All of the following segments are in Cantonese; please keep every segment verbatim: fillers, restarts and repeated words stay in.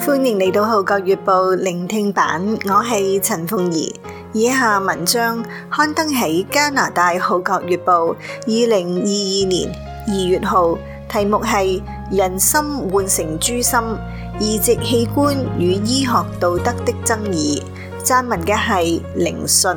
歡迎嚟到《號角月報》聆聽版，我係陳鳳儀。以下文章刊登喺加拿大《號角月報》二零二二年二月號，題目係《人心換成豬心：移植器官與醫學道德的爭議》，撰文嘅係凌信。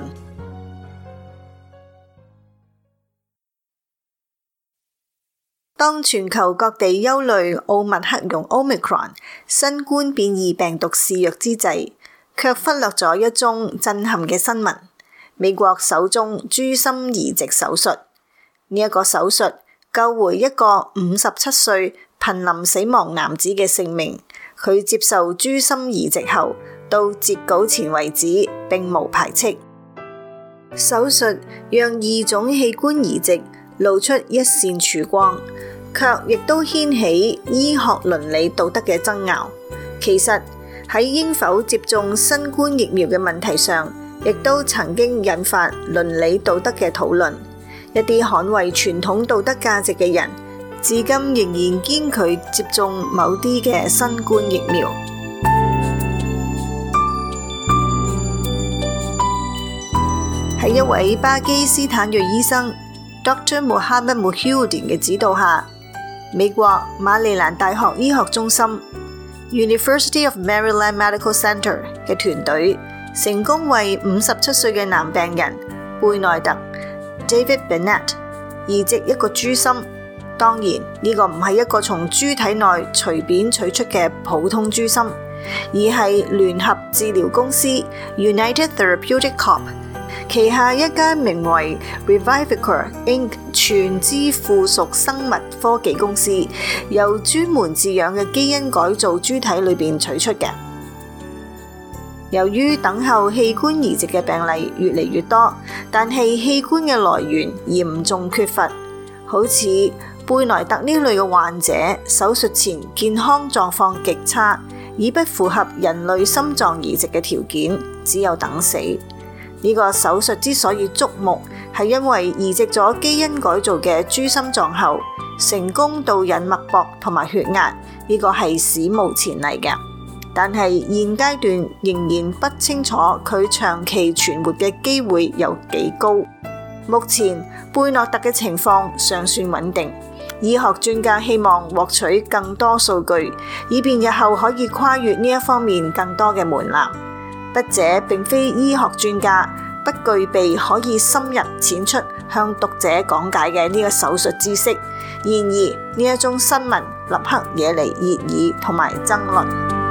當全球各地憂慮奧密克戎 Omicron 新冠變異病毒肆虐之際，卻忽略咗一宗震撼嘅新聞：美國首宗豬心移植手術。呢、這、一個手術救回一個五十七歲瀕臨死亡男子嘅性命。佢接受豬心移植後，到截稿前為止並無排斥。手術讓二種器官移植露出一線曙光，卻亦都掀起醫學倫理道德嘅爭拗。其實喺應否接種新冠疫苗嘅問題上，亦都曾經引發倫理道德嘅討論。一啲捍衛傳統道德價值嘅人，至今仍然堅拒接種某啲嘅新冠疫苗。喺一位巴基斯坦裔醫生 Doctor Mohammed Muhyiddin 嘅指導下，美國馬里蘭大學醫學中心 University of Maryland Medical Center 嘅團隊成功為五十七歲嘅男病人貝內特 David Bennett 移植一個豬心。當然呢個唔係一個從豬體內隨便取出嘅普通豬心，而係聯合治療公司 United Therapeutics Corp 旗下一間名為 Revivicor Incorporated 全資附屬生物科技公司由專門飼養嘅基因改造豬體裏邊取出嘅。由於等候器官移植嘅病例越嚟越多，但係器官嘅來源嚴重缺乏，好似貝內特呢類嘅患者，手術前健康狀況極差，已不符合人類心臟移植嘅條件，只有等死。呢個手術之所以矚目，係因為移植咗基因改造嘅豬心臟後，成功導引脈搏同埋血壓，呢個係史無前例嘅。但係現階段仍然不清楚佢長期存活嘅機會有幾高。目前貝內特嘅情況尚算穩定，醫學專家希望獲取更多數據，以便日後可以跨越呢一方面更多嘅門檻。筆者並非醫學專家，不具備可以深入淺出向讀者講解嘅呢個手術知識。然而呢一宗新聞立刻惹嚟熱議同埋爭論。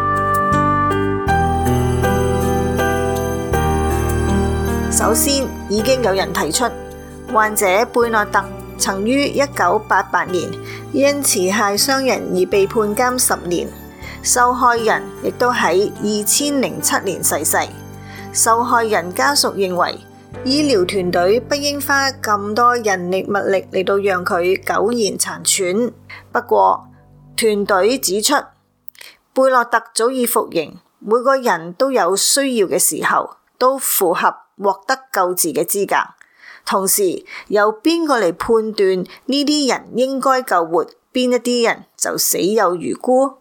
首先，已經有人提出，患者貝內特曾於一九八八年因持械傷人而被判監十年。受害人亦都喺二千零七年逝世。受害人家屬認為，醫療團隊不應花咁多人力物力嚟到讓佢苟延殘喘。不過，團隊指出，貝內特早已服刑，每個人都有需要嘅時候，都符合獲得救治嘅資格。同時，由邊個嚟判斷呢啲人應該救活，邊一啲人就死有餘辜？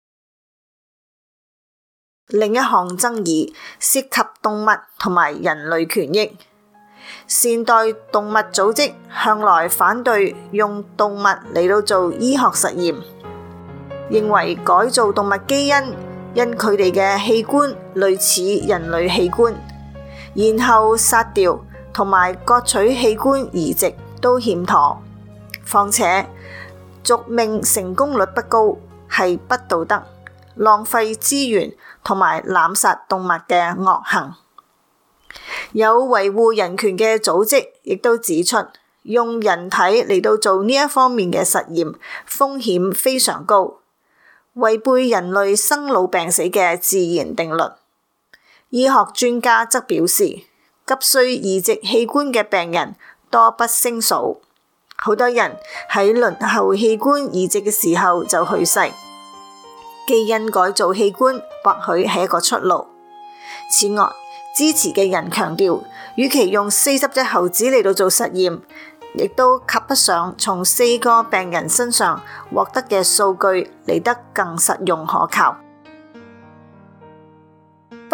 另一項爭議涉及動物同埋人類權益。善待動物組織向來反對用動物嚟到做醫學實驗，認為改造動物基因因佢哋嘅器官類似人類器官，然後殺掉同埋割取器官移植都欠妥。況且續命成功率不高，係不道德、浪費資源同埋濫殺動物嘅惡行。有維護人權嘅組織亦都指出，用人體嚟到做呢一方面嘅實驗風險非常高，違背人類生老病死嘅自然定律。醫學專家則表示，急需移植器官嘅病人多不勝數，好多人喺輪候器官移植嘅時候就去世。基因改造器官或許係一個出路。此外，支持嘅人強調，與其用四十隻猴子嚟到做實驗，亦都及不上從四個病人身上獲得嘅數據嚟得更實用可靠。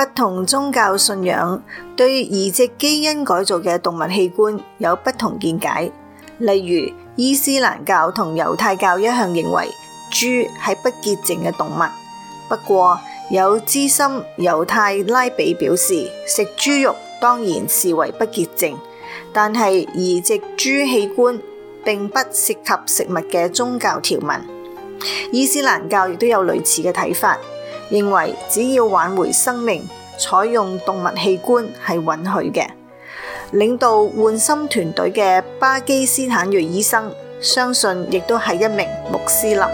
不同宗教信仰對移植基因改造嘅動物器官有不同見解。例如，伊斯蘭教同猶太教一向認為豬係不潔淨嘅動物。不過，有資深猶太拉比表示，食豬肉當然視為不潔淨，但係移植豬器官並不涉及食物嘅宗教條文。伊斯蘭教亦都有類似嘅睇法，認為只要挽回生命，採用動物器官係允許嘅。領導換心團隊嘅巴基斯坦裔醫生，相信亦都係一名穆斯林。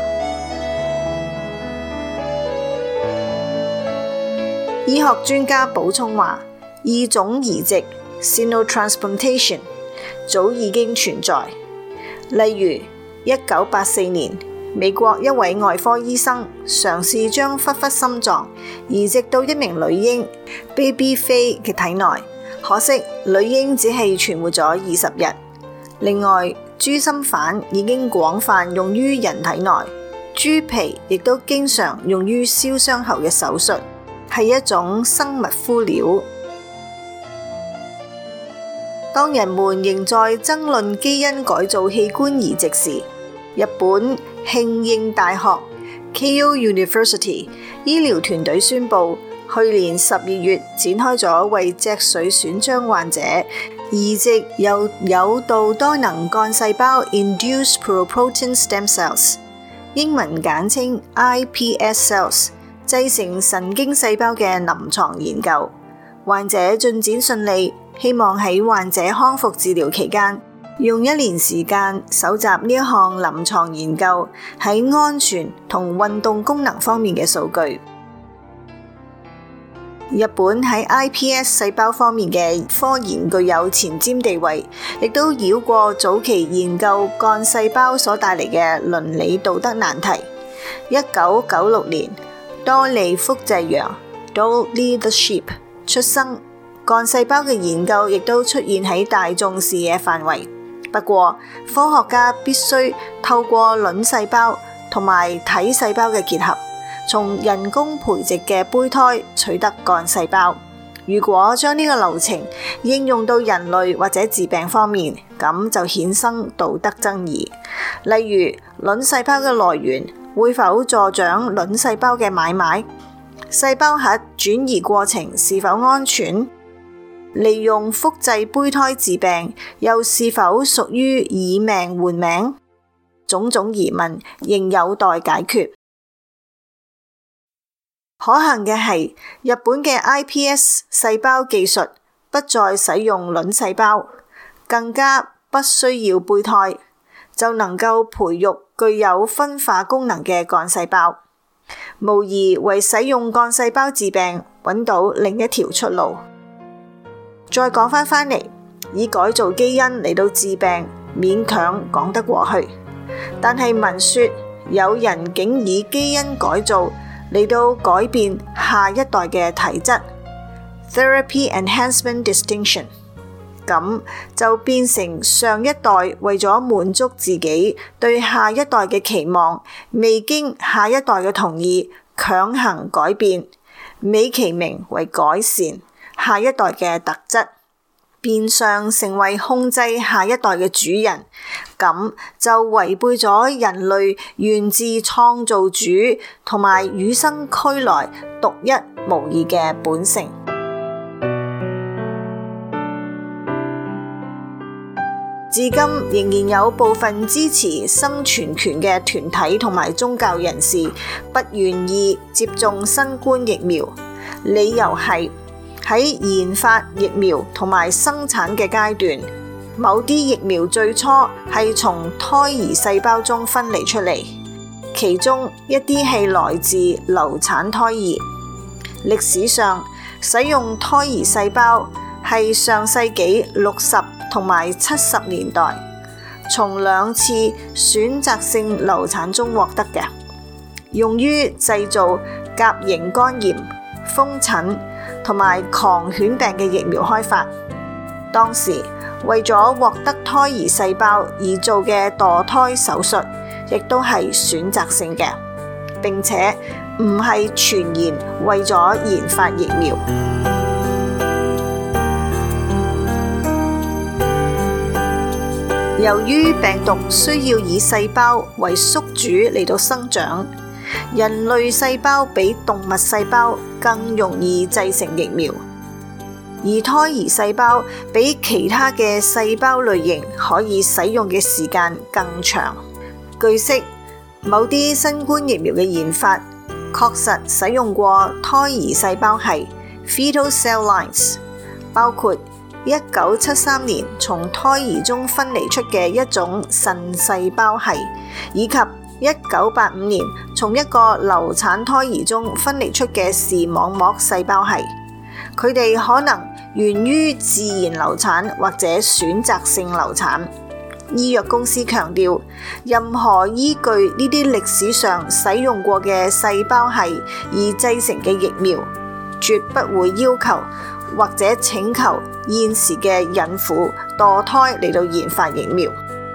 醫學專家補充話，異種移植 xenotransplantation 早已經存在。例如，一九八四年，美國一位外科醫生嘗試將狒狒心臟移植到一名女嬰 Baby Faye 嘅體內，可惜女嬰只係存活咗二十日。另外，豬心瓣已經廣泛用於人體內，豬皮亦都經常用於燒傷後嘅手術，係一種生物敷料。當人們仍在爭論基因改造器官移植時，日本慶應大學 Keio University 醫療團隊宣布，去年十二月展開咗為脊髓損傷患者移植由誘導多能幹細胞 Induced Pluripotent Stem Cells 英文簡稱 I P S cells 製成神經細胞嘅臨床研究。患者進展順利，希望喺患者康復治療期間，用一年時間搜集呢一項臨床研究喺安全同運動功能方面嘅數據。日本喺 I P S 細胞方面嘅科研具有前瞻地位，亦都繞過早期研究幹細胞所帶嚟嘅倫理道德難題。一九九六年，多利複製羊 Dolly the Sheep 出生，幹細胞嘅研究亦都出現喺大眾視野範圍。不過，科學家必須透過卵細胞同埋體細胞嘅結合，從人工培植嘅胚胎取得幹細胞。如果將呢個流程應用到人類或者治病方面，咁就衍生道德爭議。例如，卵細胞嘅來源會否助長卵細胞嘅買賣？細胞核轉移過程是否安全？利用複製胚胎治病，又是否屬於以命換命？種種疑問仍有待解決。可幸嘅係，日本嘅 I P S 細胞技術不再使用卵細胞，更加不需要胚胎，就能夠培育具有分化功能嘅幹細胞，無疑為使用幹細胞治病揾到另一條出路。再講返返嚟，以改造基因嚟到治病，勉強講得過去。但係聞說有人竟以基因改造嚟到改變下一代嘅體質 （therapy enhancement distinction）， 咁就變成上一代為咗滿足自己對下一代嘅期望，未經下一代嘅同意強行改變，美其名為改善下一代嘅特質，變相成為控制下一代嘅主人，咁就違背咗人類源自創造主同埋與生俱來獨一無二嘅本性。至今仍然有部分支持生存權嘅團體同埋宗教人士不願意接種新冠疫苗，理由係喺研發疫苗同埋生產嘅階段，某啲疫苗最初係從胎兒細胞中分離出嚟，其中一啲係來自流產胎兒。歷史上使用胎兒細胞係上世紀六十同埋七十年代從兩次選擇性流產中獲得嘅，用於製造甲型肝炎、風疹同埋狂犬病嘅疫苗開發。當時為咗獲得胎兒細胞而做嘅墮胎手術，亦都係選擇性嘅，並且唔係全然為咗研發疫苗。由於病毒需要以細胞為宿主嚟到生長，人類細胞比動物細胞更容易製成疫苗，而胎兒細胞比其他嘅細胞類型可以使用嘅時間更長。據悉，某啲新冠疫苗嘅研發確實使用過胎兒細胞系 （fetal cell lines）， 包括一九七三年從胎兒中分離出嘅一種腎細胞系，以及一九八五年從一個流產胎兒中分離出嘅視網膜細胞系。佢哋可能源於自然流產或者選擇性流產。醫藥公司強調，任何依據呢啲歷史上使用過嘅細胞系而製成嘅疫苗，絕不會要求或者請求現時嘅孕婦墮胎嚟到研發疫苗。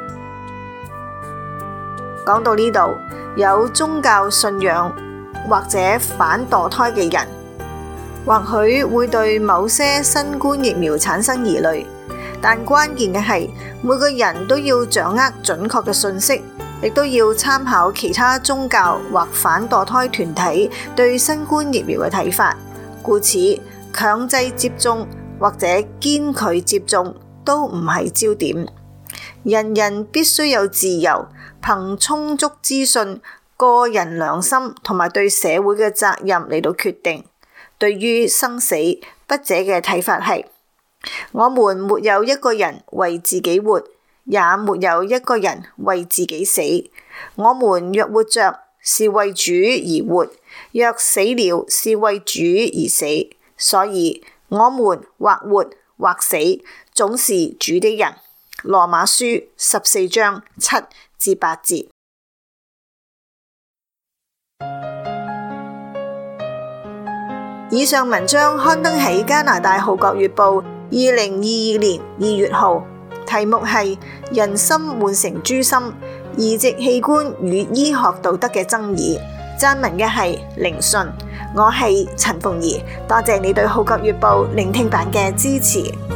講到呢度，有宗教信仰或者反墮胎嘅人，或許會對某些新冠疫苗產生疑慮，但關鍵嘅係每個人都要掌握準確嘅信息，亦都要參考其他宗教或反墮胎團體對新冠疫苗嘅睇法。故此，強制接種或者堅拒接種都唔係焦點。人人必須有自由，憑充足資訊、個人良心同埋對社會嘅責任嚟到決定。對於生死，筆者嘅睇法係：我們沒有一個人為自己活，也沒有一個人為自己死。我們若活着，是為主而活；若死了，是為主而死。所以，我們或活或死，總是主的人。羅馬書十四章七至八節。以上文章刊登喺加拿大《號角月報》二零二二年二月號，題目係《人心換成豬心：移植器官與醫學道德嘅爭議》。撰文嘅係凌信，我係陳鳳儀，多謝你對《號角月報》聆聽版嘅支持。